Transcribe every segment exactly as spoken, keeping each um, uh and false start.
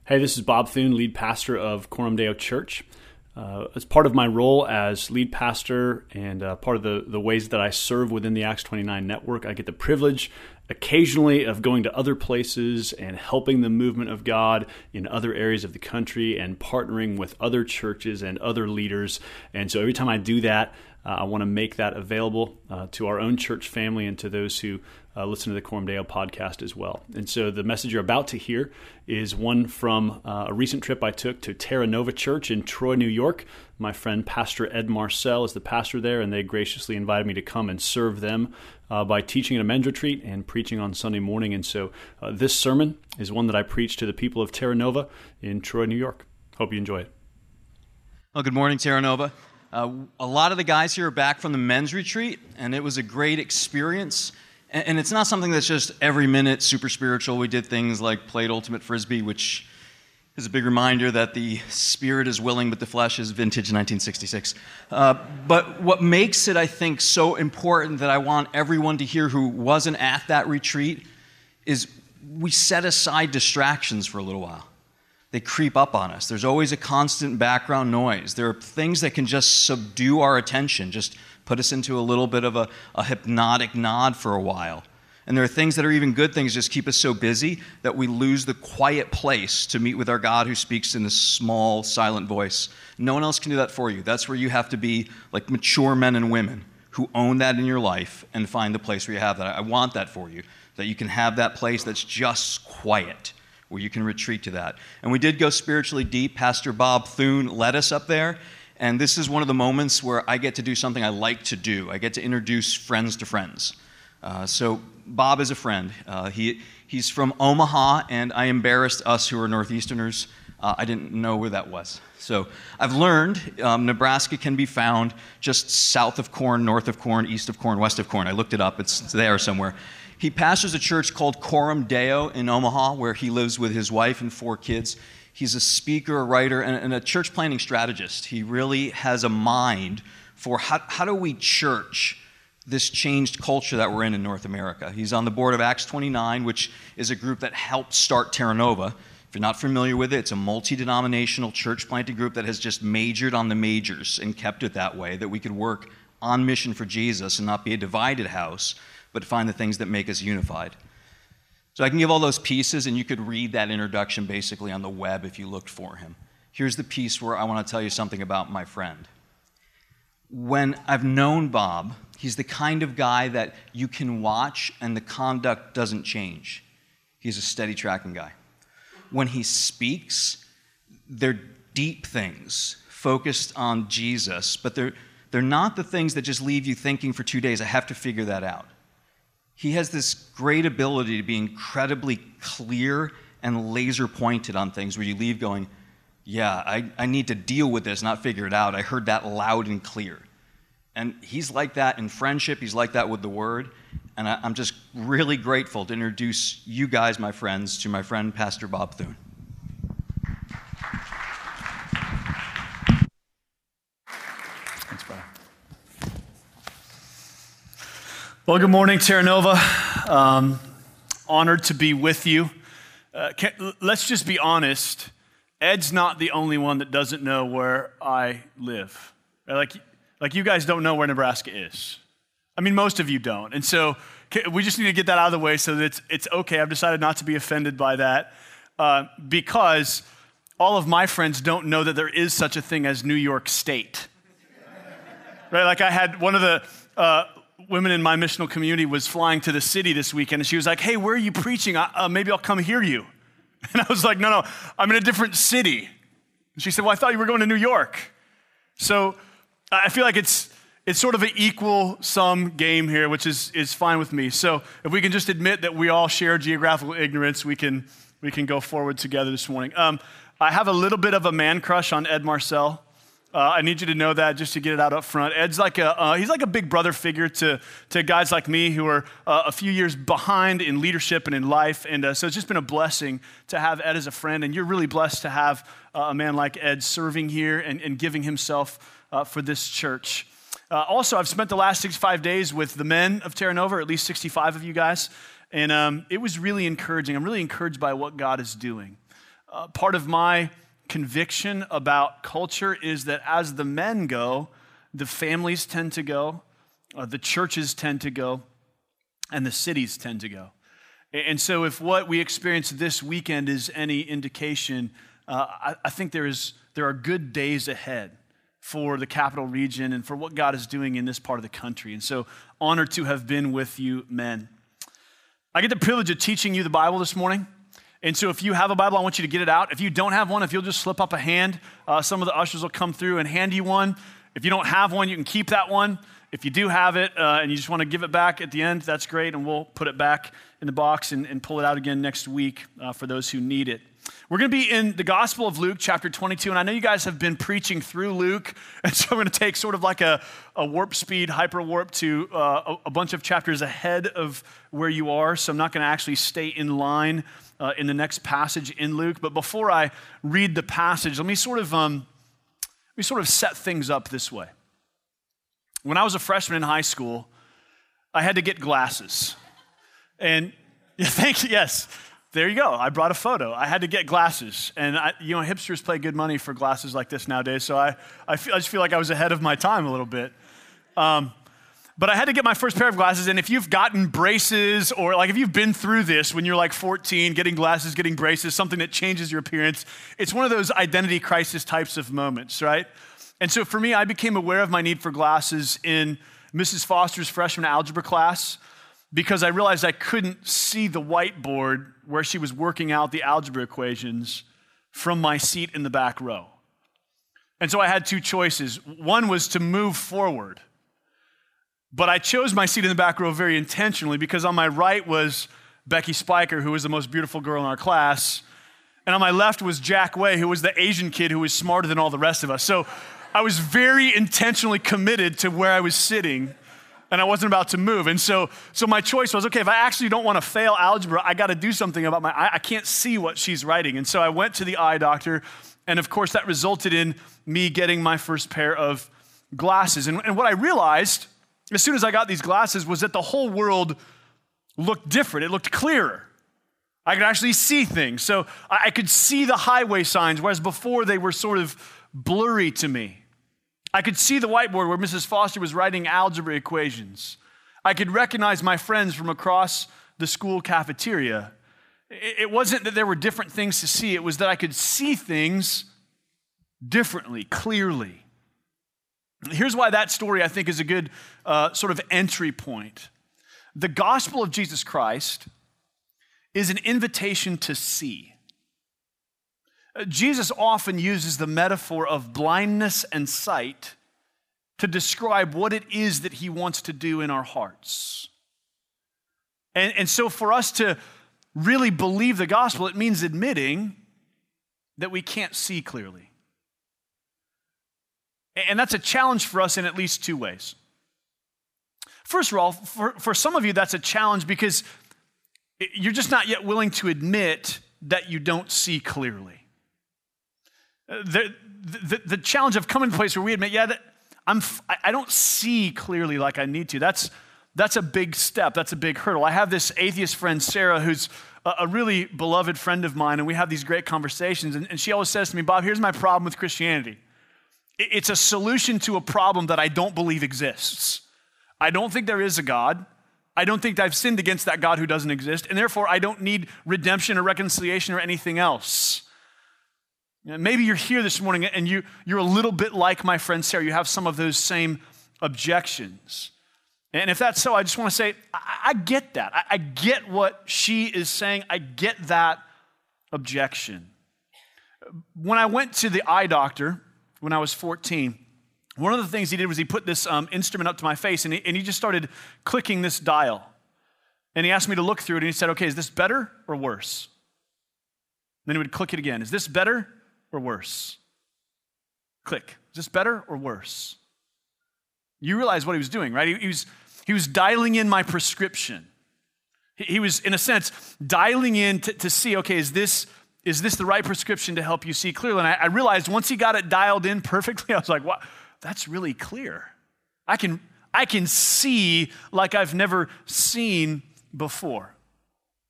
Hey, this is Bob Thune, lead pastor of Coram Deo Church. Uh, as part of my role as lead pastor and uh, part of the, the ways that I serve within the Acts twenty-nine network, I get the privilege occasionally of going to other places and helping the movement of God in other areas of the country and partnering with other churches and other leaders. And so every time I do that, uh, I want to make that available uh, to our own church family and to those who uh, listen to the Coram Deo podcast as well. And so the message you're about to hear is one from uh, a recent trip I took to Terra Nova Church in Troy, New York. My friend Pastor Ed Marcel is the pastor there, and they graciously invited me to come and serve them uh, by teaching at a men's retreat and preaching on Sunday morning. And so uh, this sermon is one that I preached to the people of Terra Nova in Troy, New York. Hope you enjoy it. Well, good morning, Terra Nova. Uh, a lot of the guys here are back from the men's retreat, and it was a great experience. And, and it's not something that's just every minute super spiritual. We did things like played Ultimate Frisbee, which is a big reminder that the spirit is willing, but the flesh is vintage nineteen sixty-six. Uh, but what makes it, I think, so important that I want everyone to hear who wasn't at that retreat is we set aside distractions for a little while. They creep up on us. There's always a constant background noise. There are things that can just subdue our attention, just put us into a little bit of a, a hypnotic nod for a while. And there are things that are even good things, just keep us so busy that we lose the quiet place to meet with our God who speaks in a small, silent voice. No one else can do that for you. That's where you have to be like mature men and women who own that in your life and find the place where you have that. I want that for you, that you can have that place that's just quiet, where you can retreat to that. And we did go spiritually deep. Pastor Bob Thune led us up there. And this is one of the moments where I get to do something I like to do. I get to introduce friends to friends. Uh, so Bob is a friend. Uh, he he's from Omaha, and I embarrassed us who are Northeasterners. Uh, I didn't know where that was. So I've learned um, Nebraska can be found just south of Corn, north of Corn, east of Corn, west of Corn. I looked it up. It's, it's there somewhere. He pastors a church called Coram Deo in Omaha, where he lives with his wife and four kids. He's a speaker, a writer, and, and a church planning strategist. He really has a mind for how, how do we church this changed culture that we're in in North America. He's on the board of Acts twenty-nine, which is a group that helped start Terra Nova. If you're not familiar with it, it's a multi-denominational church planting group that has just majored on the majors and kept it that way, that we could work on mission for Jesus and not be a divided house, but find the things that make us unified. So I can give all those pieces, and you could read that introduction basically on the web if you looked for him. Here's the piece where I want to tell you something about my friend. When I've known Bob, he's the kind of guy that you can watch and the conduct doesn't change. He's a steady tracking guy. When he speaks, they're deep things focused on Jesus, but they're, they're not the things that just leave you thinking for two days, I have to figure that out. He has this great ability to be incredibly clear and laser pointed on things where you leave going, yeah, I, I need to deal with this, not figure it out. I heard that loud and clear. And he's like that in friendship. He's like that with the Word. And I, I'm just really grateful to introduce you guys, my friends, to my friend, Pastor Bob Thune. Thanks, Brian. Well, good morning, Terra Nova. Um, honored to be with you. Uh, can, let's just be honest. Ed's not the only one that doesn't know where I live. Like, like you guys don't know where Nebraska is. I mean, most of you don't. And so we just need to get that out of the way so that it's, it's okay. I've decided not to be offended by that uh, because all of my friends don't know that there is such a thing as New York State. Right? Like I had one of the uh, women in my missional community was flying to the city this weekend, and she was like, hey, where are you preaching? Uh, maybe I'll come hear you. And I was like, no, no, I'm in a different city. And she said, well, I thought you were going to New York. So I feel like it's it's sort of an equal sum game here, which is is fine with me. So if we can just admit that we all share geographical ignorance, we can we can go forward together this morning. Um, I have a little bit of a man crush on Ed Marcel. Uh, I need you to know that just to get it out up front. Ed's like a uh, he's like a big brother figure to to guys like me who are uh, a few years behind in leadership and in life, and uh, so it's just been a blessing to have Ed as a friend. And you're really blessed to have uh, a man like Ed serving here and, and giving himself uh, for this church. Uh, also, I've spent the last sixty-five days with the men of Terra Nova, or at least sixty-five of you guys, and um, it was really encouraging. I'm really encouraged by what God is doing. Uh, part of my conviction about culture is that as the men go, the families tend to go, uh, the churches tend to go, and the cities tend to go. And so if what we experience this weekend is any indication, uh, I, I think there is there are good days ahead for the capital region and for what God is doing in this part of the country. And so honored to have been with you, men. I get the privilege of teaching you the Bible this morning. And so if you have a Bible, I want you to get it out. If you don't have one, if you'll just slip up a hand, uh, some of the ushers will come through and hand you one. If you don't have one, you can keep that one. If you do have it uh, and you just want to give it back at the end, that's great, and we'll put it back in the box and, and pull it out again next week uh, for those who need it. We're going to be in the Gospel of Luke, chapter twenty-two, and I know you guys have been preaching through Luke, and so I'm going to take sort of like a, a warp speed, hyper warp to uh, a, a bunch of chapters ahead of where you are, so I'm not going to actually stay in line uh, in the next passage in Luke. But before I read the passage, let me sort of um, let me sort of set things up this way. When I was a freshman in high school, I had to get glasses. And yeah, thank you, yes, there you go. I brought a photo. I had to get glasses. And I, you know, hipsters pay good money for glasses like this nowadays, so I, I, feel, I just feel like I was ahead of my time a little bit. Um, but I had to get my first pair of glasses, and if you've gotten braces, or like if you've been through this when you're like fourteen, getting glasses, getting braces, something that changes your appearance, it's one of those identity crisis types of moments, right? And so for me, I became aware of my need for glasses in Missus Foster's freshman algebra class because I realized I couldn't see the whiteboard where she was working out the algebra equations from my seat in the back row. And so I had two choices. One was to move forward, but I chose my seat in the back row very intentionally because on my right was Becky Spiker, who was the most beautiful girl in our class, and on my left was Jack Way, who was the Asian kid who was smarter than all the rest of us. So I was very intentionally committed to where I was sitting, and I wasn't about to move. And so, so my choice was, okay, if I actually don't want to fail algebra, I got to do something about my eye. I can't see what she's writing. And so I went to the eye doctor, and of course that resulted in me getting my first pair of glasses. And, and what I realized as soon as I got these glasses was that the whole world looked different. It looked clearer. I could actually see things. So I, I could see the highway signs, whereas before they were sort of blurry to me. I could see the whiteboard where Missus Foster was writing algebra equations. I could recognize my friends from across the school cafeteria. It wasn't that there were different things to see, it was that I could see things differently, clearly. Here's why that story, I think, is a good uh, sort of entry point. The gospel of Jesus Christ is an invitation to see. Jesus often uses the metaphor of blindness and sight to describe what it is that he wants to do in our hearts. And, and so for us to really believe the gospel, it means admitting that we can't see clearly. And that's a challenge for us in at least two ways. First of all, for, for some of you, that's a challenge because you're just not yet willing to admit that you don't see clearly. The, the, the challenge of coming to a place where we admit, yeah, that I'm, I don't see clearly like I need to. That's, that's a big step. That's a big hurdle. I have this atheist friend, Sarah, who's a, a really beloved friend of mine, and we have these great conversations. And, and she always says to me, Bob, here's my problem with Christianity. It, it's a solution to a problem that I don't believe exists. I don't think there is a God. I don't think I've sinned against that God who doesn't exist, and therefore I don't need redemption or reconciliation or anything else. Maybe you're here this morning and you, you're a little bit like my friend Sarah. You have some of those same objections. And if that's so, I just want to say, I, I get that. I, I get what she is saying. I get that objection. When I went to the eye doctor when I was fourteen, one of the things he did was he put this um, instrument up to my face and he, and he just started clicking this dial. And he asked me to look through it and he said, okay, is this better or worse? Then he would click it again. Is this better or worse? Click. Is this better or worse? You realize what he was doing, right? He, he was he was dialing in my prescription. He, he was, in a sense, dialing in to, to see, okay, is this is this the right prescription to help you see clearly? And I, I realized once he got it dialed in perfectly, I was like, wow, that's really clear. I can I can see like I've never seen before.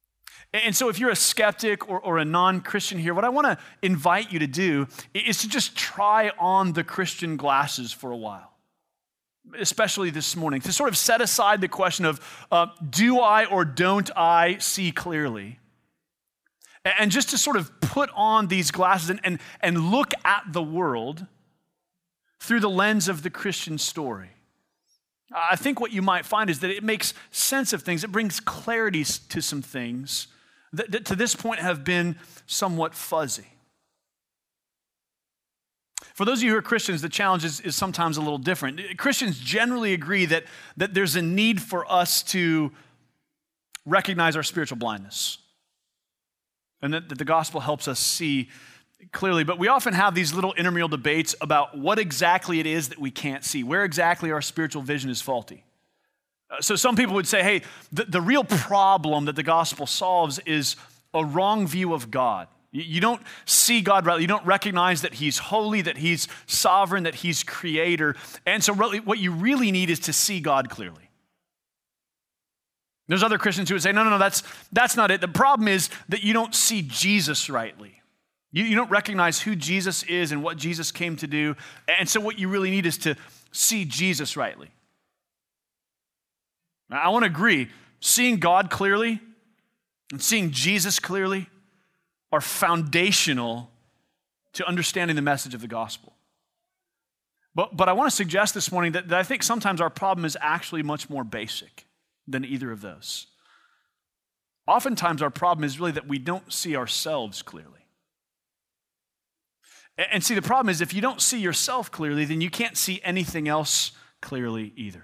And so if you're a skeptic or, or a non-Christian here, what I want to invite you to do is to just try on the Christian glasses for a while, especially this morning, to sort of set aside the question of, uh, do I or don't I see clearly? And just to sort of put on these glasses and, and, and look at the world through the lens of the Christian story. I think what you might find is that it makes sense of things. It brings clarity to some things that, that to this point have been somewhat fuzzy. For those of you who are Christians, the challenge is, is sometimes a little different. Christians generally agree that, that there's a need for us to recognize our spiritual blindness and that, that the gospel helps us see clearly. But we often have these little intramural debates about what exactly it is that we can't see, where exactly our spiritual vision is faulty. Uh, so some people would say, hey, the, the real problem that the gospel solves is a wrong view of God. You, you don't see God rightly. You don't recognize that he's holy, that he's sovereign, that he's creator. And so really, what you really need is to see God clearly. There's other Christians who would say, no, no, no, that's, that's not it. The problem is that you don't see Jesus rightly. You, you don't recognize who Jesus is and what Jesus came to do. And so what you really need is to see Jesus rightly. Now, I want to agree, seeing God clearly and seeing Jesus clearly are foundational to understanding the message of the gospel. But, but I want to suggest this morning that, that I think sometimes our problem is actually much more basic than either of those. Oftentimes our problem is really that we don't see ourselves clearly. And see, the problem is if you don't see yourself clearly, then you can't see anything else clearly either.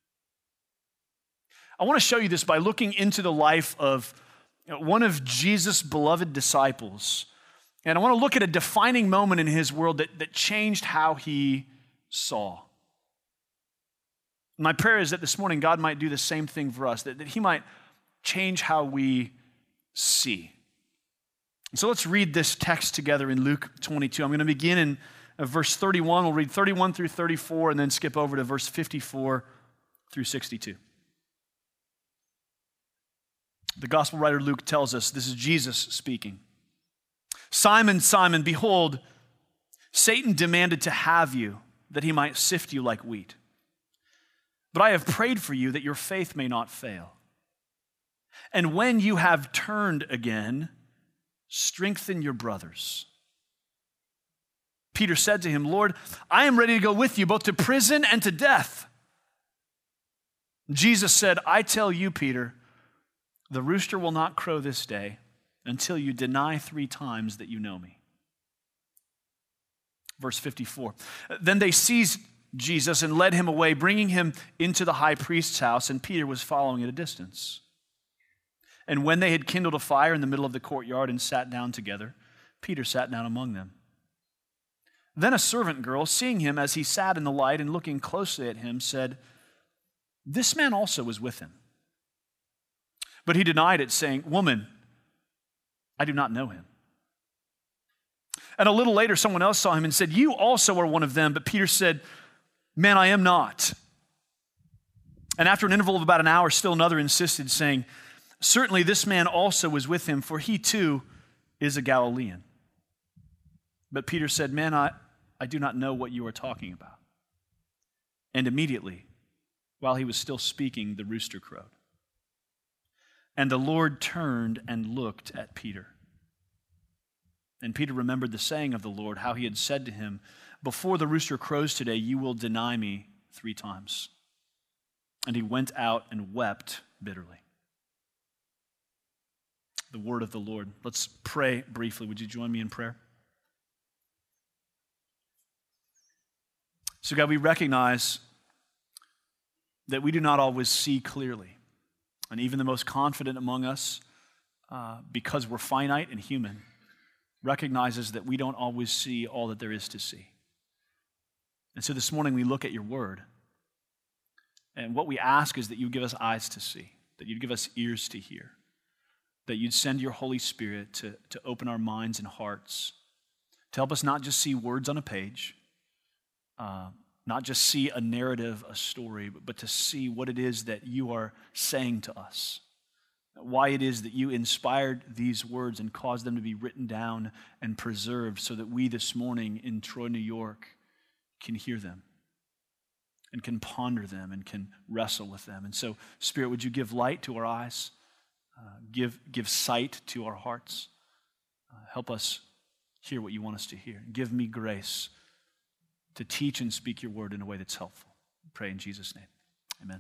I want to show you this by looking into the life of one of Jesus' beloved disciples. And I want to look at a defining moment in his world that, that changed how he saw. My prayer is that this morning God might do the same thing for us, that, that he might change how we see. So let's read this text together in Luke twenty-two. I'm going to begin in verse thirty-one. We'll read thirty-one through thirty-four and then skip over to verse fifty-four through sixty-two. The gospel writer Luke tells us, this is Jesus speaking. Simon, Simon, behold, Satan demanded to have you, that he might sift you like wheat. But I have prayed for you that your faith may not fail. And when you have turned again, strengthen your brothers. Peter said to him, Lord, I am ready to go with you both to prison and to death. Jesus said, I tell you, Peter, the rooster will not crow this day until you deny three times that you know me. Verse fifty-four. Then they seized Jesus and led him away, bringing him into the high priest's house, and Peter was following at a distance. And when they had kindled a fire in the middle of the courtyard and sat down together, Peter sat down among them. Then a servant girl, seeing him as he sat in the light and looking closely at him, said, this man also was with him. But he denied it, saying, Woman, I do not know him. And a little later, someone else saw him and said, You also are one of them. But Peter said, Man, I am not. And after an interval of about an hour, still another insisted, saying, Certainly this man also was with him, for he too is a Galilean. But Peter said, Man, I, I do not know what you are talking about. And immediately, while he was still speaking, the rooster crowed. And the Lord turned and looked at Peter. And Peter remembered the saying of the Lord, how he had said to him, Before the rooster crows today, you will deny me three times. And he went out and wept bitterly. The word of the Lord. Let's pray briefly. Would you join me in prayer? So God, we recognize that we do not always see clearly. And even the most confident among us, uh, because we're finite and human, recognizes that we don't always see all that there is to see. And so this morning we look at your word. And what we ask is that you give us eyes to see, that you'd give us ears to hear, that you'd send your Holy Spirit to, to open our minds and hearts, to help us not just see words on a page, uh, not just see a narrative, a story, but, but to see what it is that you are saying to us. why it is that you inspired these words and caused them to be written down and preserved so that we this morning in Troy, New York can hear them and can ponder them and can wrestle with them. And so, Spirit, would you give light to our eyes, uh, give, give sight to our hearts, uh, help us hear what you want us to hear. Give me grace to teach and speak your word in a way that's helpful. I pray in Jesus' name. Amen.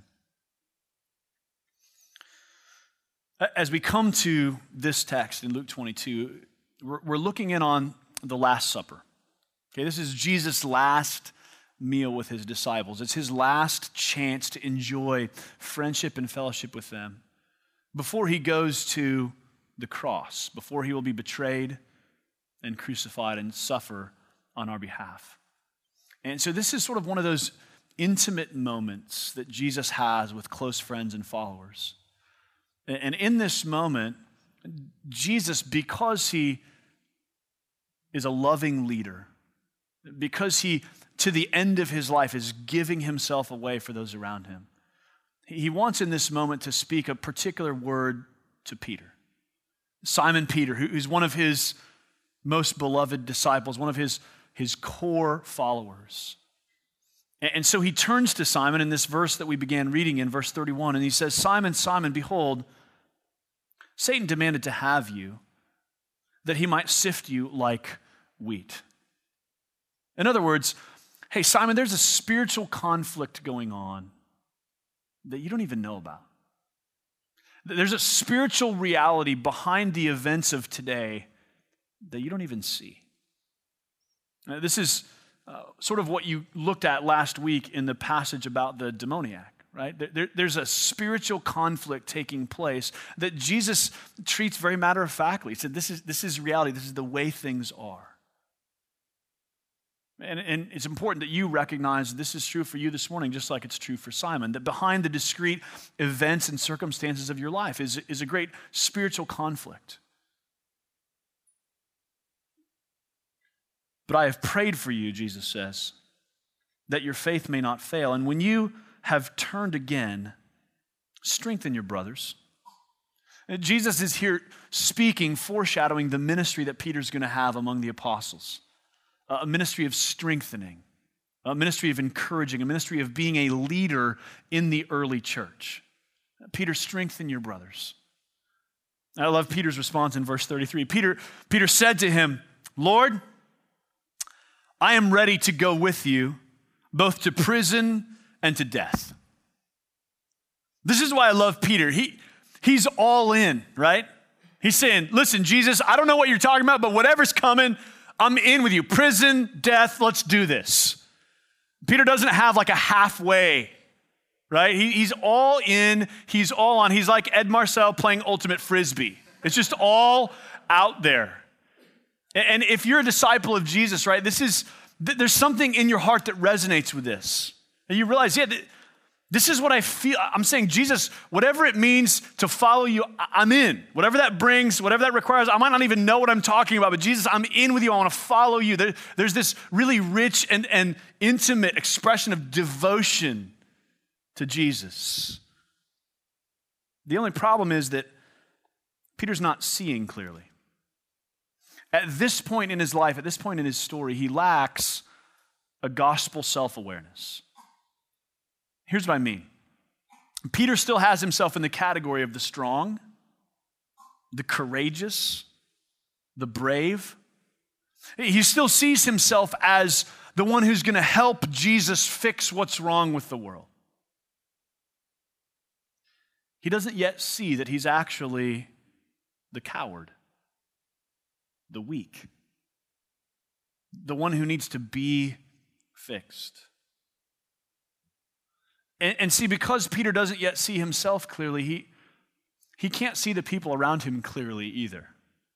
As we come to this text in Luke twenty-two, we're, we're looking in on the Last Supper. Okay, this is Jesus' last meal with his disciples. It's his last chance to enjoy friendship and fellowship with them before he goes to the cross, before he will be betrayed and crucified and suffer on our behalf. And so this is sort of one of those intimate moments that Jesus has with close friends and followers. And in this moment, Jesus, because he is a loving leader, because he, to the end of his life, is giving himself away for those around him, he wants in this moment to speak a particular word to Peter. Simon Peter, who's one of his most beloved disciples, one of his, his core followers. And so he turns to Simon in this verse that we began reading in verse thirty-one, and he says, Simon, Simon, behold, Satan demanded to have you, that he might sift you like wheat. In other words, hey, Simon, there's a spiritual conflict going on that you don't even know about. There's a spiritual reality behind the events of today that you don't even see. Now, this is uh, sort of what you looked at last week in the passage about the demoniac, right? There, there's a spiritual conflict taking place that Jesus treats very matter-of-factly. He said, this is, this is reality. This is the way things are. And, and it's important that you recognize this is true for you this morning, just like it's true for Simon, that behind the discrete events and circumstances of your life is, is a great spiritual conflict. But I have prayed for you, Jesus says, that your faith may not fail. And when you have turned again, strengthen your brothers. And Jesus is here speaking, foreshadowing the ministry that Peter's going to have among the apostles. A ministry of strengthening, a ministry of encouraging, a ministry of being a leader in the early church. Peter, strengthen your brothers. I love Peter's response in verse thirty-three. Peter, Peter said to him, Lord, I am ready to go with you, both to prison and to death. This is why I love Peter. He, he's all in, right? He's saying, listen, Jesus, I don't know what you're talking about, but whatever's coming, I'm in with you. Prison, death, let's do this. Peter doesn't have like a halfway, right? He, he's all in, he's all on. He's like Ed Marcel playing ultimate frisbee. It's just all out there. And if you're a disciple of Jesus, right, this is, there's something in your heart that resonates with this. And you realize, yeah, this is what I feel. I'm saying, Jesus, whatever it means to follow you, I'm in. Whatever that brings, whatever that requires, I might not even know what I'm talking about, but Jesus, I'm in with you. I want to follow you. There, there's this really rich and, and intimate expression of devotion to Jesus. The only problem is that Peter's not seeing clearly. At this point in his life, at this point in his story, he lacks a gospel self-awareness. Here's what I mean. Peter still has himself in the category of the strong, the courageous, the brave. He still sees himself as the one who's going to help Jesus fix what's wrong with the world. He doesn't yet see that he's actually the coward, the weak, the one who needs to be fixed. And, and see, because Peter doesn't yet see himself clearly, he, he can't see the people around him clearly either.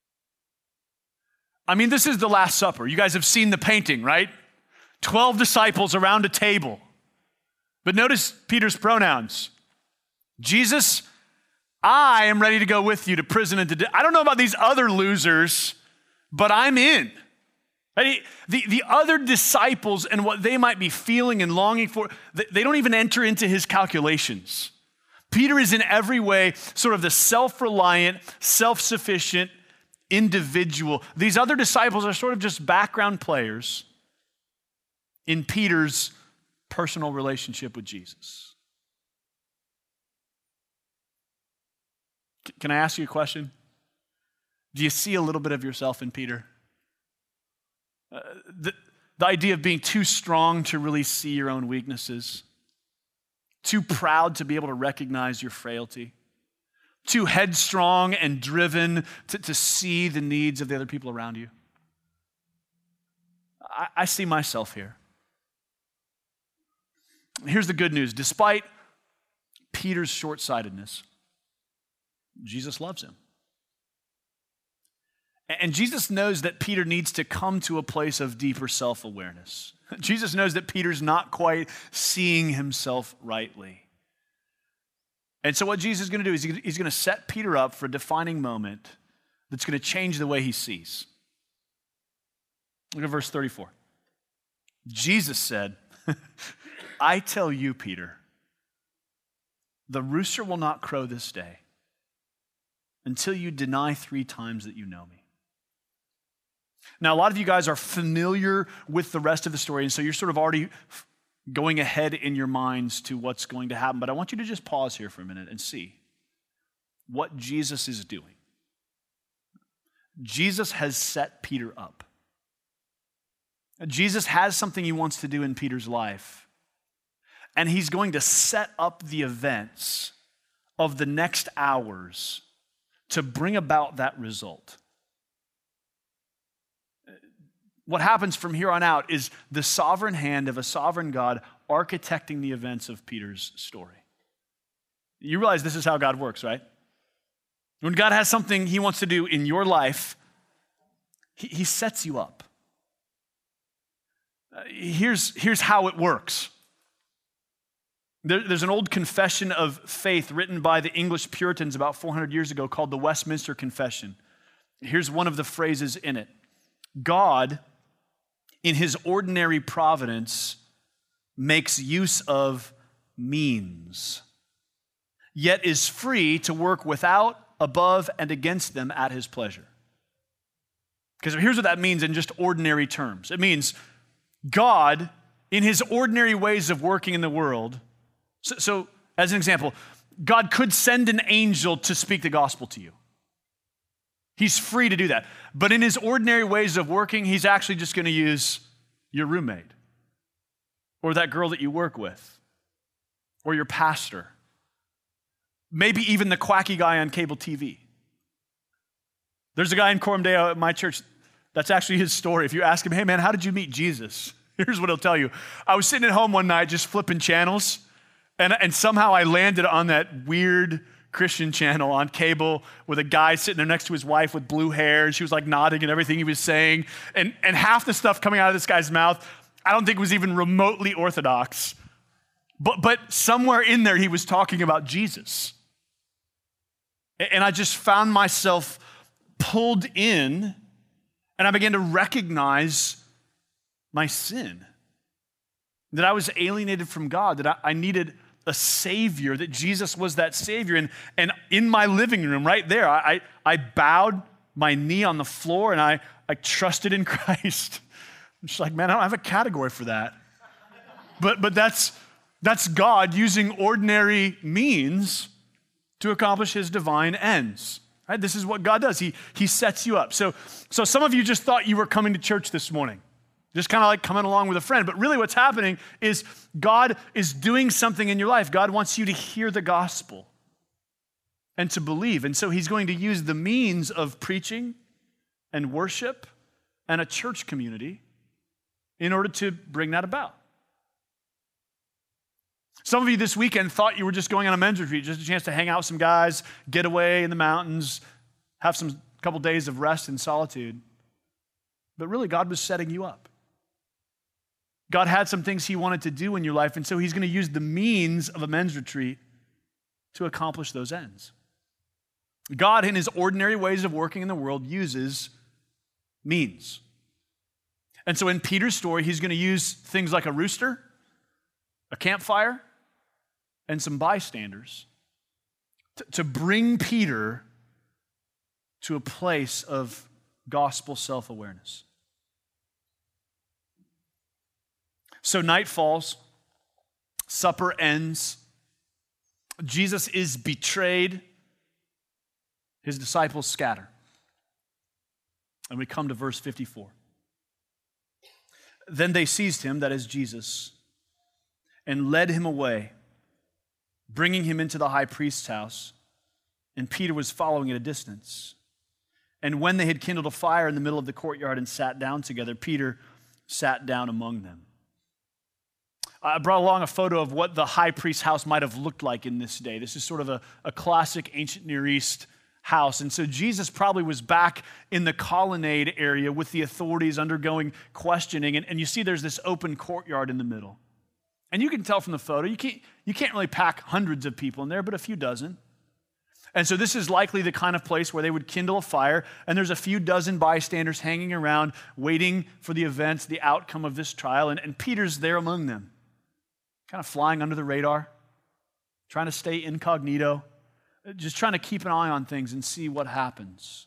I mean, this is the Last Supper. You guys have seen the painting, right? Twelve disciples around a table. But notice Peter's pronouns. Jesus, I am ready to go with you to prison and to death. I don't know about these other losers, but I'm in. The, the other disciples and what they might be feeling and longing for, they don't even enter into his calculations. Peter is in every way sort of the self-reliant, self-sufficient individual. These other disciples are sort of just background players in Peter's personal relationship with Jesus. Can I ask you a question? Do you see a little bit of yourself in Peter? Uh, the, the idea of being too strong to really see your own weaknesses, too proud to be able to recognize your frailty, too headstrong and driven to, to see the needs of the other people around you. I, I see myself here. Here's the good news. Despite Peter's short-sightedness, Jesus loves him. And Jesus knows that Peter needs to come to a place of deeper self-awareness. Jesus knows that Peter's not quite seeing himself rightly. And so what Jesus is going to do is he's going to set Peter up for a defining moment that's going to change the way he sees. Look at verse thirty-four. Jesus said, I tell you, Peter, the rooster will not crow this day until you deny three times that you know me. Now, a lot of you guys are familiar with the rest of the story, and so you're sort of already going ahead in your minds to what's going to happen. But I want you to just pause here for a minute and see what Jesus is doing. Jesus has set Peter up. Jesus has something he wants to do in Peter's life, and he's going to set up the events of the next hours to bring about that result. What happens from here on out is the sovereign hand of a sovereign God architecting the events of Peter's story. You realize this is how God works, right? When God has something he wants to do in your life, he, he sets you up. Uh, here's, here's how it works. There, there's an old confession of faith written by the English Puritans about four hundred years ago called the Westminster Confession. Here's one of the phrases in it. God, in his ordinary providence, makes use of means, yet is free to work without, above, and against them at his pleasure. Because here's what that means in just ordinary terms. It means God, in his ordinary ways of working in the world, so, so as an example, God could send an angel to speak the gospel to you. He's free to do that. But in his ordinary ways of working, he's actually just going to use your roommate or that girl that you work with or your pastor, maybe even the quacky guy on cable T V. There's a guy in Coram Deo at my church, that's actually his story. If you ask him, hey man, how did you meet Jesus? Here's what he'll tell you. I was sitting at home one night just flipping channels, and, and somehow I landed on that weird Christian channel on cable with a guy sitting there next to his wife with blue hair, and she was like nodding and everything he was saying. And, and half the stuff coming out of this guy's mouth, I don't think was even remotely orthodox. But, but somewhere in there, he was talking about Jesus. And I just found myself pulled in, and I began to recognize my sin, that I was alienated from God, that I, I needed a Savior, that Jesus was that Savior. And, and in my living room right there, I, I bowed my knee on the floor and I, I trusted in Christ. I'm just like, man, I don't have a category for that. But, but that's, that's God using ordinary means to accomplish his divine ends. Right? This is what God does. He, he sets you up. So, so some of you just thought you were coming to church this morning. Just kind of like coming along with a friend. But really what's happening is God is doing something in your life. God wants you to hear the gospel and to believe. And so he's going to use the means of preaching and worship and a church community in order to bring that about. Some of you this weekend thought you were just going on a men's retreat, just a chance to hang out with some guys, get away in the mountains, have some couple days of rest and solitude. But really, God was setting you up. God had some things he wanted to do in your life, and so he's going to use the means of a men's retreat to accomplish those ends. God, in his ordinary ways of working in the world, uses means. And so in Peter's story, he's going to use things like a rooster, a campfire, and some bystanders to, to bring Peter to a place of gospel self-awareness. So night falls, supper ends, Jesus is betrayed, his disciples scatter. And we come to verse fifty-four. Then they seized him, that is Jesus, and led him away, bringing him into the high priest's house, and Peter was following at a distance. And when they had kindled a fire in the middle of the courtyard and sat down together, Peter sat down among them. I brought along a photo of what the high priest's house might have looked like in this day. This is sort of a, a classic ancient Near East house. And so Jesus probably was back in the colonnade area with the authorities undergoing questioning. And, and you see there's this open courtyard in the middle. And you can tell from the photo, you can't, you can't really pack hundreds of people in there, but a few dozen. And so this is likely the kind of place where they would kindle a fire, and there's a few dozen bystanders hanging around, waiting for the events, the outcome of this trial, and, and Peter's there among them, kind of flying under the radar, trying to stay incognito, just trying to keep an eye on things and see what happens.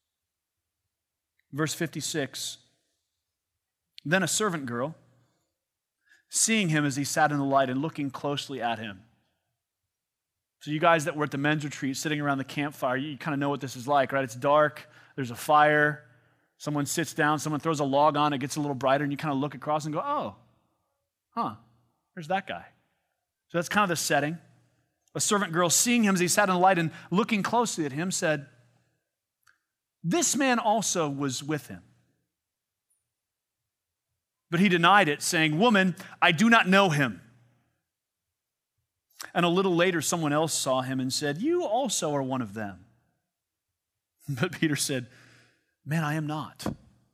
Verse fifty-six, then a servant girl, seeing him as he sat in the light and looking closely at him. So you guys that were at the men's retreat sitting around the campfire, you kind of know what this is like, right? It's dark, there's a fire, someone sits down, someone throws a log on, it gets a little brighter, and you kind of look across and go, oh, huh, there's that guy. So that's kind of the setting. A servant girl, seeing him as he sat in the light and looking closely at him, said, this man also was with him. But he denied it, saying, woman, I do not know him. And a little later, someone else saw him and said, you also are one of them. But Peter said, man, I am not.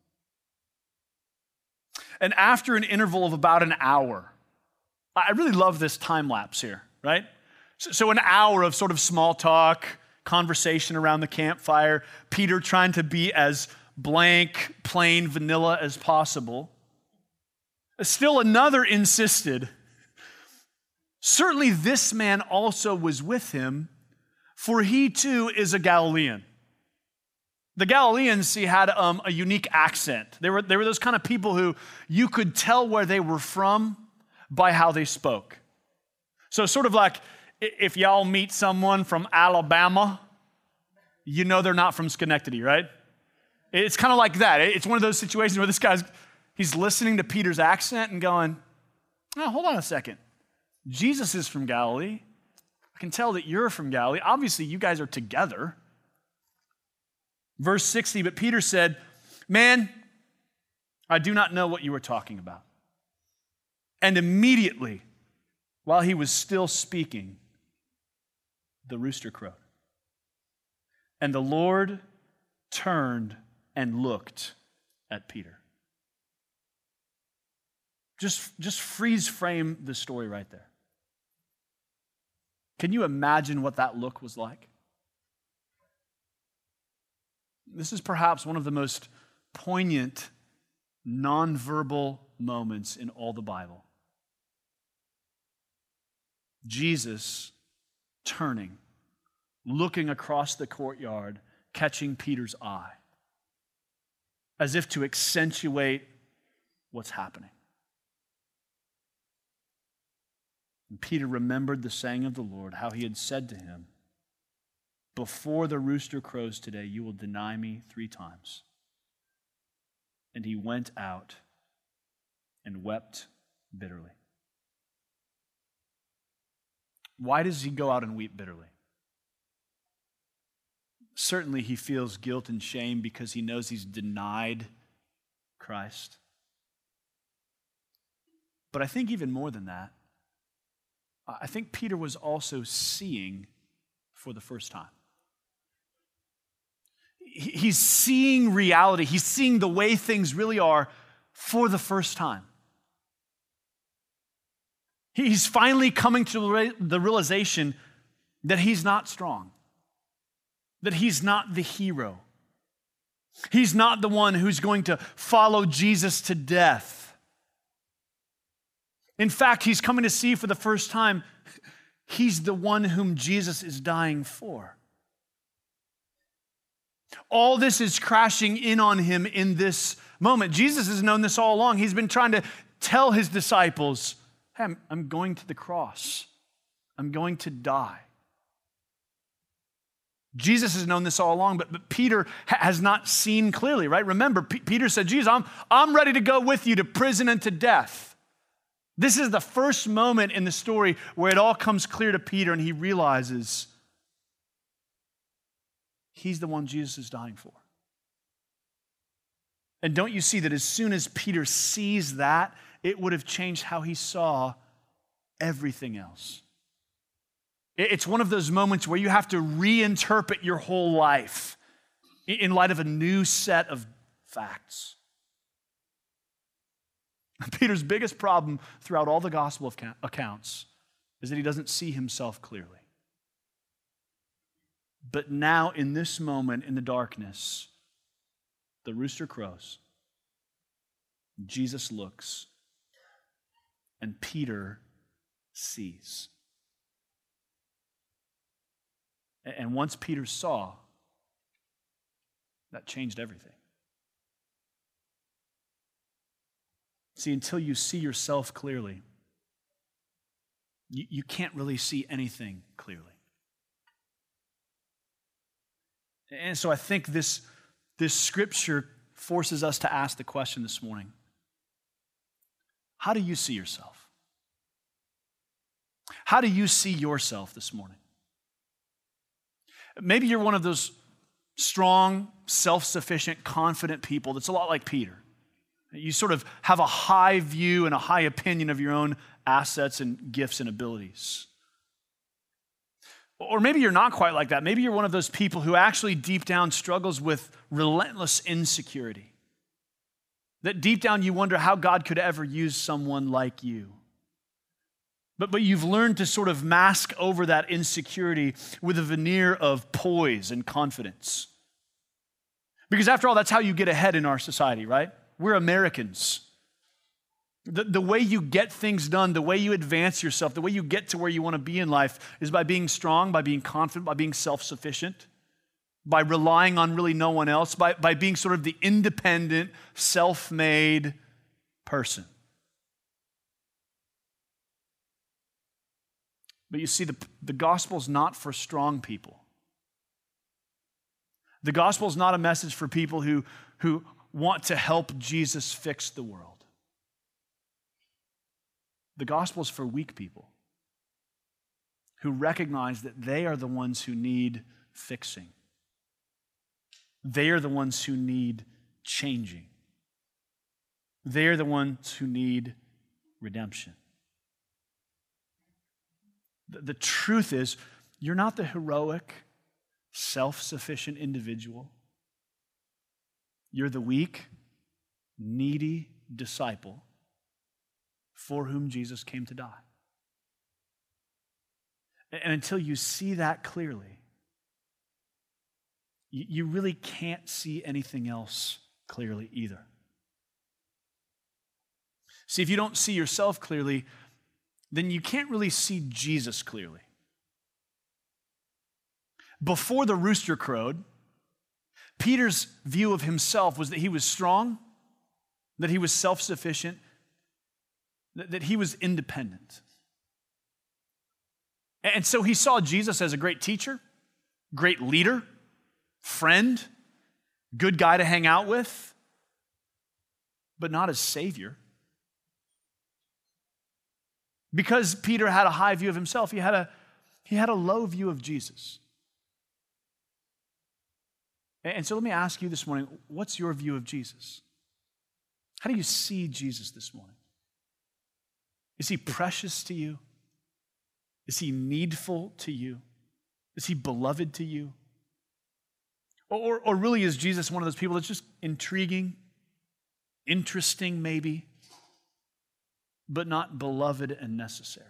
And after an interval of about an hour, I really love this time lapse here, right? So, so an hour of sort of small talk, conversation around the campfire, Peter trying to be as blank, plain, vanilla as possible. Still another insisted, certainly this man also was with him, for he too is a Galilean. The Galileans, see, had um, a unique accent. They were, they were those kind of people who you could tell where they were from by how they spoke. So sort of like if y'all meet someone from Alabama, you know they're not from Schenectady, right? It's kind of like that. It's one of those situations where this guy's, he's listening to Peter's accent and going, oh, hold on a second. Jesus is from Galilee. I can tell that you're from Galilee. Obviously, you guys are together. Verse sixty, but Peter said, man, I do not know what you were talking about. And immediately, while he was still speaking, the rooster crowed. And the Lord turned and looked at Peter. Just, just freeze frame the story right there. Can you imagine what that look was like? This is perhaps one of the most poignant, nonverbal moments in all the Bible. Jesus turning, looking across the courtyard, catching Peter's eye, as if to accentuate what's happening. And Peter remembered the saying of the Lord, how he had said to him, before the rooster crows today, you will deny me three times. And he went out and wept bitterly. Why does he go out and weep bitterly? Certainly he feels guilt and shame because he knows he's denied Christ. But I think even more than that, I think Peter was also seeing for the first time. He's seeing reality. He's seeing the way things really are for the first time. He's finally coming to the realization that he's not strong, that he's not the hero. He's not the one who's going to follow Jesus to death. In fact, he's coming to see for the first time, He's the one whom Jesus is dying for. All this is crashing in on him in this moment. Jesus has known this all along. He's been trying to tell his disciples, hey, I'm, I'm going to the cross. I'm going to die. Jesus has known this all along, but, but Peter ha- has not seen clearly, right? Remember, P- Peter said, Jesus, I'm, I'm ready to go with you to prison and to death. This is the first moment in the story where it all comes clear to Peter and he realizes he's the one Jesus is dying for. And don't you see that as soon as Peter sees that, it would have changed how he saw everything else. It's one of those moments where you have to reinterpret your whole life in light of a new set of facts. Peter's biggest problem throughout all the gospel accounts is that he doesn't see himself clearly. But now, in this moment in the darkness, the rooster crows, Jesus looks, and Peter sees. And once Peter saw, that changed everything. See, until you see yourself clearly, you, you can't really see anything clearly. And so I think this, this scripture forces us to ask the question this morning, how do you see yourself? How do you see yourself this morning? Maybe you're one of those strong, self-sufficient, confident people that's a lot like Peter. You sort of have a high view and a high opinion of your own assets and gifts and abilities. Or maybe you're not quite like that. Maybe you're one of those people who actually deep down struggles with relentless insecurity. That deep down you wonder how God could ever use someone like you. But, but you've learned to sort of mask over that insecurity with a veneer of poise and confidence. Because after all, that's how you get ahead in our society, right? We're Americans. The, the way you get things done, the way you advance yourself, the way you get to where you want to be in life is by being strong, by being confident, by being self-sufficient, by relying on really no one else, by, by being sort of the independent, self-made person. But you see, the, the gospel's not for strong people. The gospel's not a message for people who, who want to help Jesus fix the world. The gospel's for weak people who recognize that they are the ones who need fixing. They are the ones who need changing. They are the ones who need redemption. The truth is, you're not the heroic, self-sufficient individual. You're the weak, needy disciple for whom Jesus came to die. And until you see that clearly, you really can't see anything else clearly either. See, if you don't see yourself clearly, then you can't really see Jesus clearly. Before the rooster crowed, Peter's view of himself was that he was strong, that he was self-sufficient, that he was independent. And so he saw Jesus as a great teacher, great leader, friend, good guy to hang out with, but not as Savior. Because Peter had a high view of himself, he had a, he had a low view of Jesus. And so let me ask you this morning, what's your view of Jesus? How do you see Jesus this morning? Is he precious to you? Is he needful to you? Is he beloved to you? Or, or really is Jesus one of those people that's just intriguing, interesting maybe, but not beloved and necessary?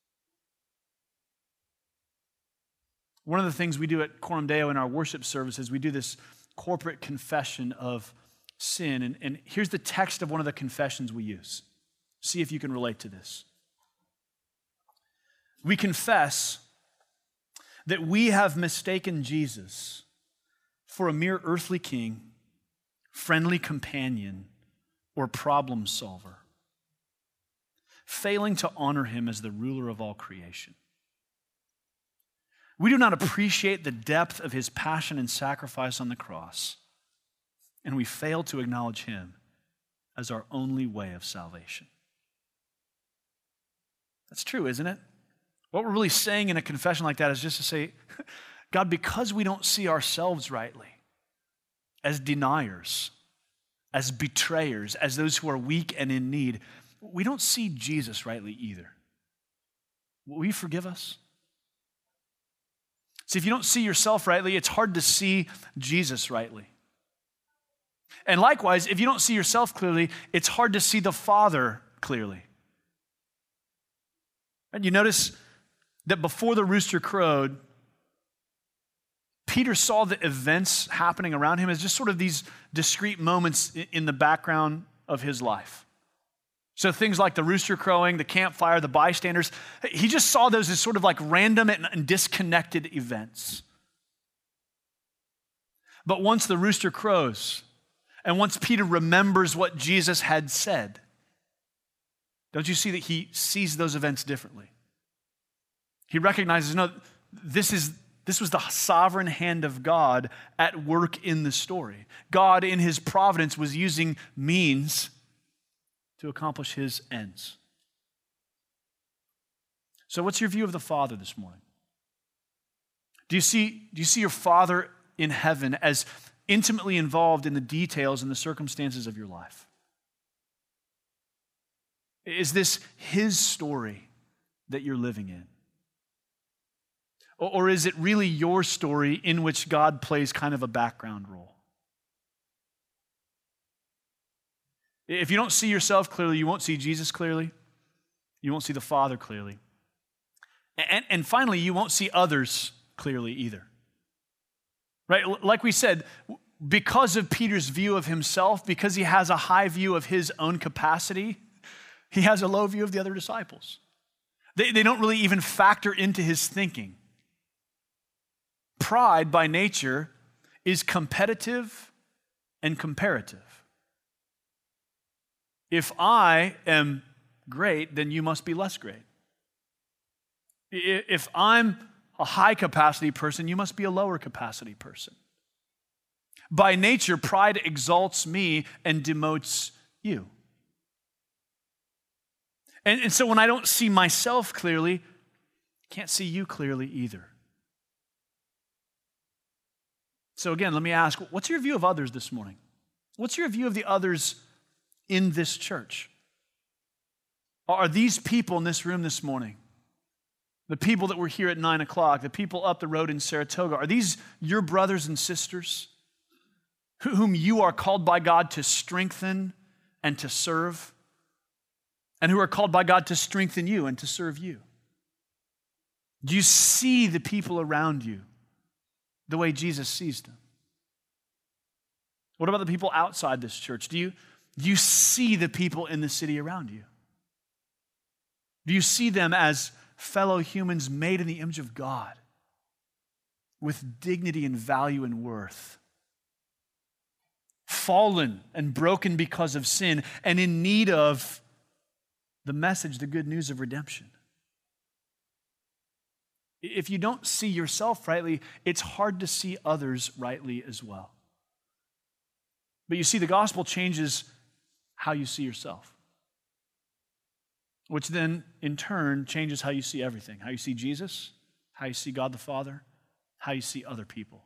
One of the things we do at Coram Deo in our worship services, we do this corporate confession of sin. And, and here's the text of one of the confessions we use. See if you can relate to this. we confess that we have mistaken Jesus for a mere earthly king, friendly companion, or problem solver, failing to honor him as the ruler of all creation. We do not appreciate the depth of his passion and sacrifice on the cross, and we fail to acknowledge him as our only way of salvation. That's true, isn't it? What we're really saying in a confession like that is just to say, God, because we don't see ourselves rightly as deniers, as betrayers, as those who are weak and in need, we don't see Jesus rightly either. Will you forgive us? See, if you don't see yourself rightly, it's hard to see Jesus rightly. And likewise, if you don't see yourself clearly, it's hard to see the Father clearly. And you notice that before the rooster crowed, Peter saw the events happening around him as just sort of these discrete moments in the background of his life. So things like the rooster crowing, the campfire, the bystanders, he just saw those as sort of like random and disconnected events. But once the rooster crows, and once Peter remembers what Jesus had said, don't you see that he sees those events differently? He recognizes, no, this is this was the sovereign hand of God at work in the story. God, in his providence, was using means to accomplish his ends. So what's your view of the Father this morning? Do you see, do you see your Father in heaven as intimately involved in the details and the circumstances of your life? Is this his story that you're living in? Or is it really your story in which God plays kind of a background role? If you don't see yourself clearly, you won't see Jesus clearly. You won't see the Father clearly. And, and finally, you won't see others clearly either. Right? Like we said, because of Peter's view of himself, because he has a high view of his own capacity, he has a low view of the other disciples. They, they don't really even factor into his thinking. Pride by nature is competitive and comparative. If I am great, then you must be less great. If I'm a high capacity person, you must be a lower capacity person. By nature, pride exalts me and demotes you. And, and so when I don't see myself clearly, I can't see you clearly either. So again, let me ask, what's your view of others this morning? What's your view of the others in this church? Are these people in this room this morning, the people that were here at nine o'clock, the people up the road in Saratoga, are these your brothers and sisters whom you are called by God to strengthen and to serve, and who are called by God to strengthen you and to serve you? Do you see the people around you the way Jesus sees them? What about the people outside this church? Do you, do you see the people in the city around you? Do you see them as fellow humans made in the image of God with dignity and value and worth? Fallen and broken because of sin and in need of the message, the good news of redemption. If you don't see yourself rightly, it's hard to see others rightly as well. But you see, the gospel changes how you see yourself, which then, in turn, changes how you see everything. How you see Jesus, how you see God the Father, how you see other people.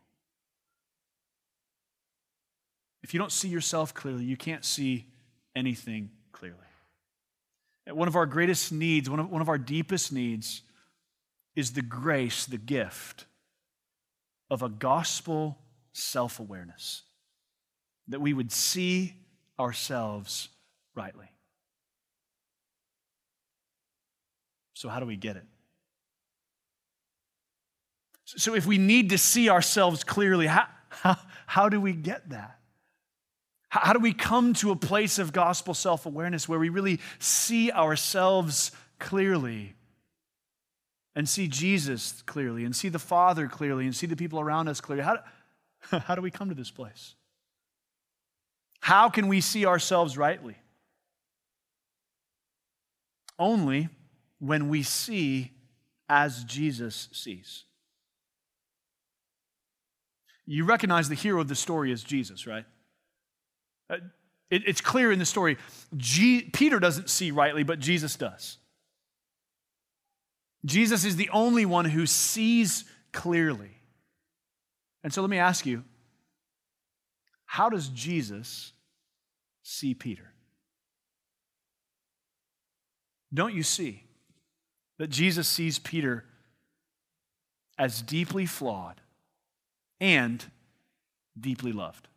If you don't see yourself clearly, you can't see anything clearly. One of our greatest needs, one of, one of our deepest needs, is the grace, the gift of a gospel self-awareness, that we would see ourselves rightly. So how do we get it? So if we need to see ourselves clearly, how, how, how do we get that? How, how do we come to a place of gospel self-awareness where we really see ourselves clearly and see Jesus clearly and see the Father clearly and see the people around us clearly? How, how do we come to this place? How can we see ourselves rightly? Only when we see as Jesus sees. You recognize the hero of the story is Jesus, right? Uh, it, it's clear in the story. G- Peter doesn't see rightly, but Jesus does. Jesus is the only one who sees clearly. And so let me ask you, how does Jesus see Peter? Don't you see that Jesus sees Peter as deeply flawed and deeply loved?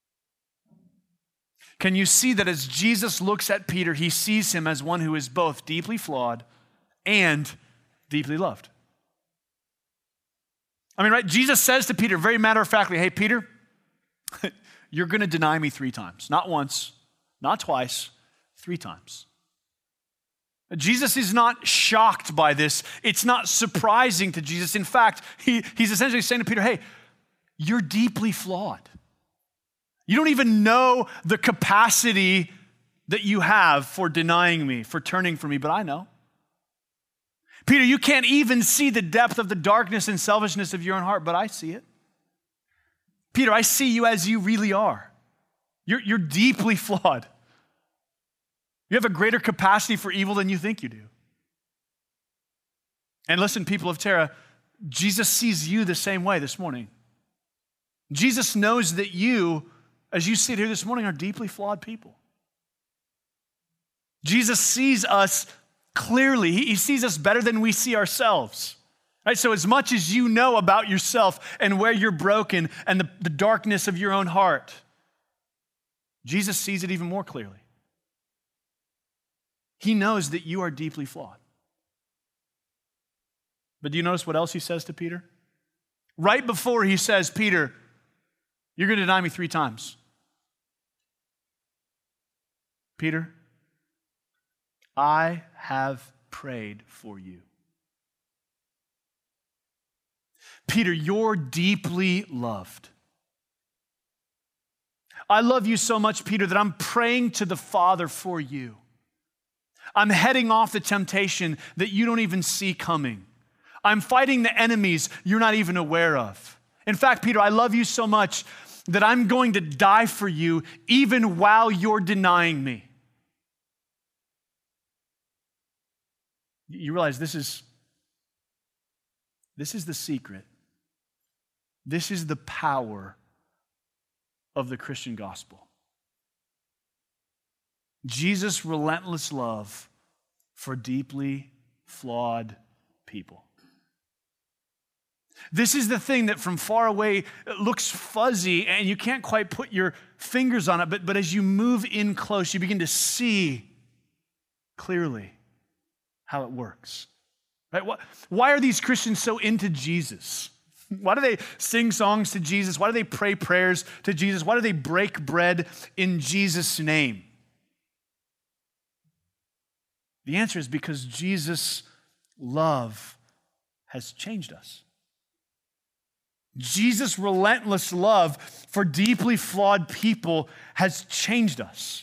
Can you see that as Jesus looks at Peter, he sees him as one who is both deeply flawed and deeply loved? I mean, right? Jesus says to Peter very matter-of-factly, hey, Peter, you're going to deny me three times. Not once, not twice, three times. Jesus is not shocked by this. It's not surprising to Jesus. In fact, he, he's essentially saying to Peter, hey, you're deeply flawed. You don't even know the capacity that you have for denying me, for turning from me, but I know. Peter, you can't even see the depth of the darkness and selfishness of your own heart, but I see it. Peter, I see you as you really are. You're, you're deeply flawed. You have a greater capacity for evil than you think you do. And listen, people of Terra, Jesus sees you the same way this morning. Jesus knows that you, as you sit here this morning, are deeply flawed people. Jesus sees us clearly. He sees us better than we see ourselves. Right? So as much as you know about yourself and where you're broken and the, the darkness of your own heart, Jesus sees it even more clearly. He knows that you are deeply flawed. But do you notice what else he says to Peter? Right before he says, Peter, you're going to deny me three times. Peter, I have prayed for you. Peter, you're deeply loved. I love you so much, Peter, that I'm praying to the Father for you. I'm heading off the temptation that you don't even see coming. I'm fighting the enemies you're not even aware of. In fact, Peter, I love you so much that I'm going to die for you even while you're denying me. You realize this is, this is the secret. This is the power of the Christian gospel. Jesus' relentless love for deeply flawed people. This is the thing that from far away looks fuzzy and you can't quite put your fingers on it, but, but as you move in close, you begin to see clearly how it works. Right? Why are these Christians so into Jesus? Why do they sing songs to Jesus? Why do they pray prayers to Jesus? Why do they break bread in Jesus' name? The answer is because Jesus' love has changed us. Jesus' relentless love for deeply flawed people has changed us.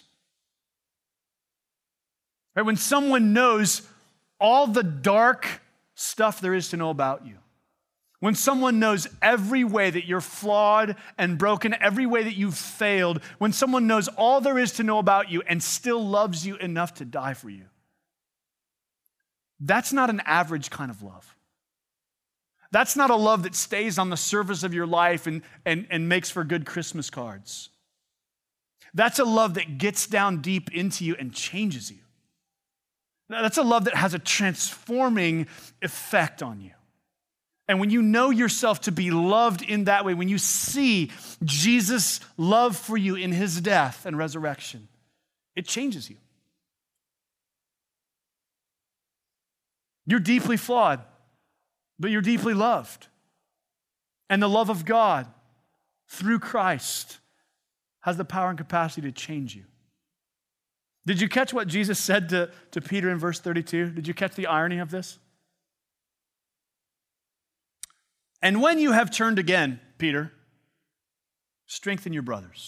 Right? When someone knows all the dark stuff there is to know about you, when someone knows every way that you're flawed and broken, every way that you've failed, when someone knows all there is to know about you and still loves you enough to die for you, that's not an average kind of love. That's not a love that stays on the surface of your life and, and, and makes for good Christmas cards. That's a love that gets down deep into you and changes you. That's a love that has a transforming effect on you. And when you know yourself to be loved in that way, when you see Jesus' love for you in his death and resurrection, it changes you. You're deeply flawed, but you're deeply loved. And the love of God through Christ has the power and capacity to change you. Did you catch what Jesus said to, to Peter in verse thirty-two? Did you catch the irony of this? And when you have turned again, Peter, strengthen your brothers.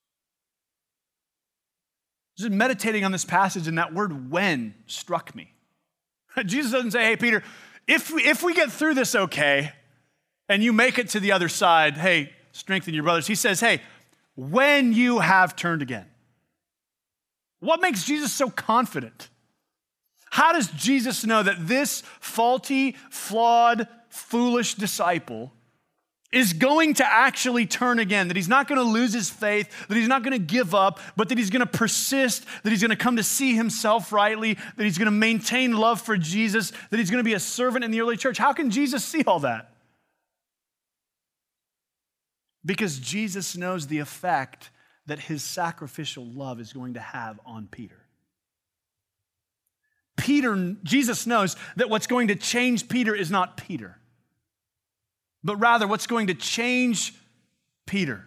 Just meditating on this passage, and that word when struck me. Jesus doesn't say, hey, Peter, if we, if we get through this okay, and you make it to the other side, hey, strengthen your brothers. He says, hey, when you have turned again. What makes Jesus so confident? How does Jesus know that this faulty, flawed, foolish disciple is going to actually turn again, that he's not going to lose his faith, that he's not going to give up, but that he's going to persist, that he's going to come to see himself rightly, that he's going to maintain love for Jesus, that he's going to be a servant in the early church? How can Jesus see all that? Because Jesus knows the effect that his sacrificial love is going to have on Peter. Peter, Jesus knows that what's going to change Peter is not Peter, but rather what's going to change Peter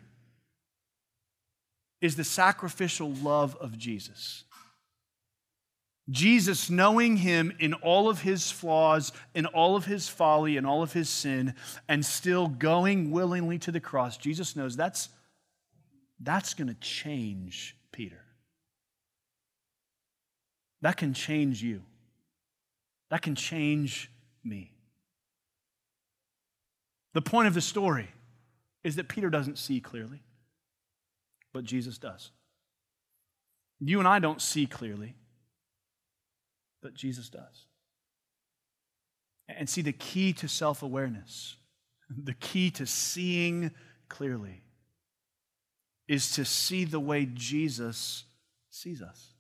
is the sacrificial love of Jesus. Jesus, knowing him in all of his flaws, in all of his folly, in all of his sin, and still going willingly to the cross, Jesus knows that's, that's going to change Peter. That can change you. That can change me. The point of the story is that Peter doesn't see clearly, but Jesus does. You and I don't see clearly, but Jesus does. And see, the key to self-awareness, the key to seeing clearly, is to see the way Jesus sees us.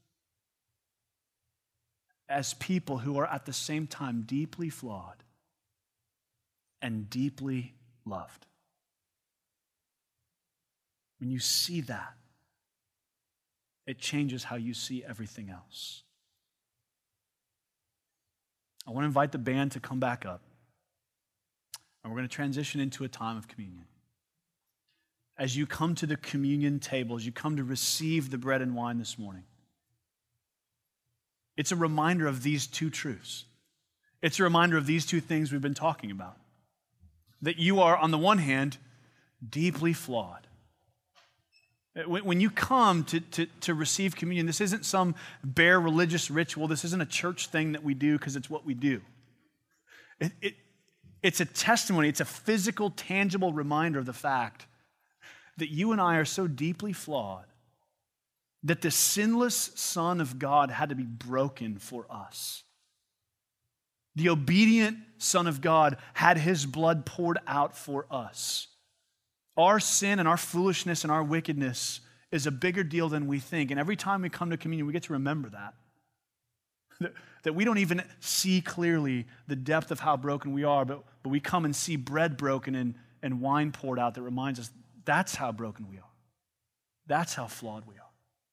As people who are at the same time deeply flawed and deeply loved. When you see that, it changes how you see everything else. I want to invite the band to come back up, and we're going to transition into a time of communion. As you come to the communion table, as you come to receive the bread and wine this morning, it's a reminder of these two truths. It's a reminder of these two things we've been talking about. That you are, on the one hand, deeply flawed. When you come to, to, to receive communion, this isn't some bare religious ritual. This isn't a church thing that we do because it's what we do. It, it, it's a testimony. It's a physical, tangible reminder of the fact that you and I are so deeply flawed that the sinless Son of God had to be broken for us. The obedient Son of God had his blood poured out for us. Our sin and our foolishness and our wickedness is a bigger deal than we think. And every time we come to communion, we get to remember that. That, that we don't even see clearly the depth of how broken we are, but, but we come and see bread broken and, and wine poured out that reminds us that's how broken we are. That's how flawed we are.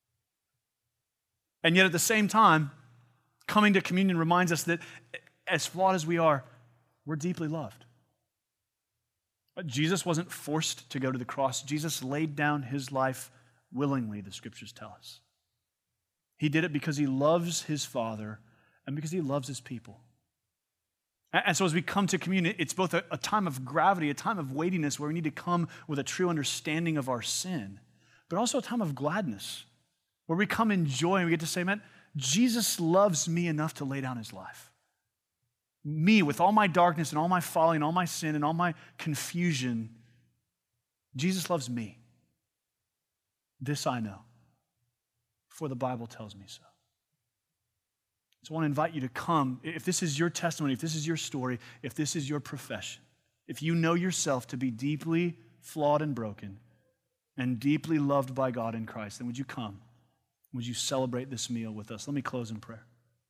And yet at the same time, coming to communion reminds us that as flawed as we are, we're deeply loved. Jesus wasn't forced to go to the cross. Jesus laid down his life willingly, the scriptures tell us. He did it because he loves his Father and because he loves his people. And so as we come to communion, it's both a, a time of gravity, a time of weightiness where we need to come with a true understanding of our sin, but also a time of gladness where we come in joy and we get to say, man, Jesus loves me enough to lay down his life. Me, with all my darkness and all my folly and all my sin and all my confusion, Jesus loves me. This I know, for the Bible tells me so. So I want to invite you to come. If this is your testimony, if this is your story, if this is your profession, if you know yourself to be deeply flawed and broken and deeply loved by God in Christ, then would you come? Would you celebrate this meal with us? Let me close in prayer.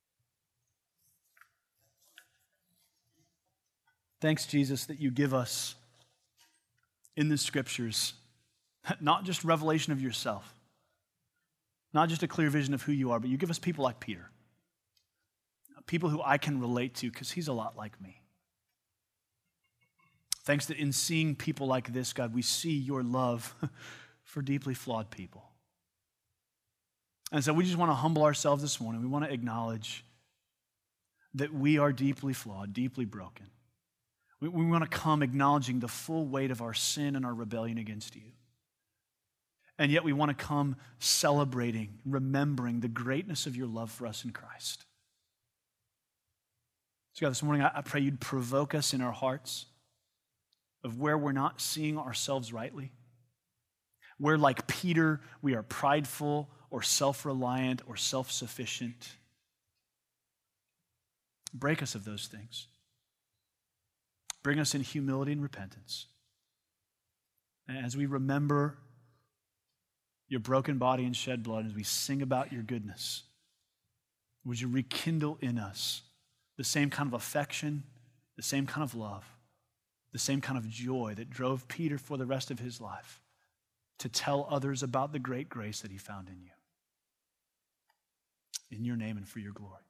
Thanks, Jesus, that you give us in the scriptures not just revelation of yourself, not just a clear vision of who you are, but you give us people like Peter, people who I can relate to because he's a lot like me. Thanks that in seeing people like this, God, we see your love for deeply flawed people. And so we just want to humble ourselves this morning. We want to acknowledge that we are deeply flawed, deeply broken. We, we want to come acknowledging the full weight of our sin and our rebellion against you. And yet we want to come celebrating, remembering the greatness of your love for us in Christ. So God, this morning I, I pray you'd provoke us in our hearts of where we're not seeing ourselves rightly, where like Peter we are prideful or self-reliant or self-sufficient. Break us of those things. Bring us in humility and repentance. And as we remember your broken body and shed blood, as we sing about your goodness, would you rekindle in us the same kind of affection, the same kind of love, the same kind of joy that drove Peter for the rest of his life to tell others about the great grace that he found in you. In your name and for your glory.